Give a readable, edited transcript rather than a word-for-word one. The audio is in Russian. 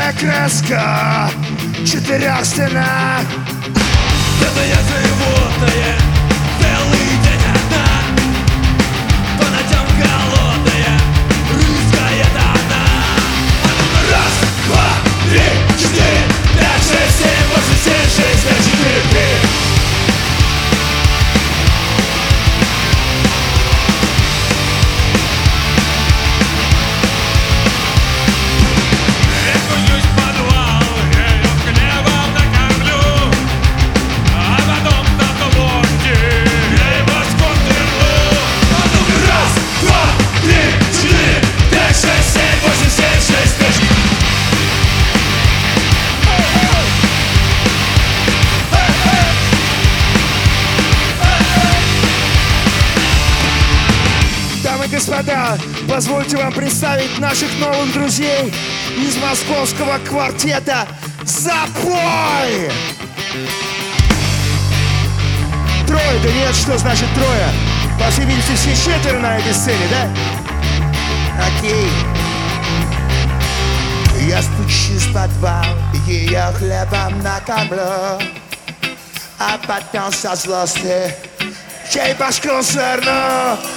Черная краска четырех стенах. Это я животное, целый день одна. По ночам голодная, русская она. Раз, два, три, четыре, пять, шесть, семь, восемь, семь, шесть, пять, четыре, три. Господа, позвольте вам представить наших новых друзей из московского квартета «Запой». Трое, да нет, что значит трое? По всей видимости, все четверо на этой сцене, да? Окей. Я спущусь в подвал, ее хлебом накормлю, а потом со злости чей башку сверну.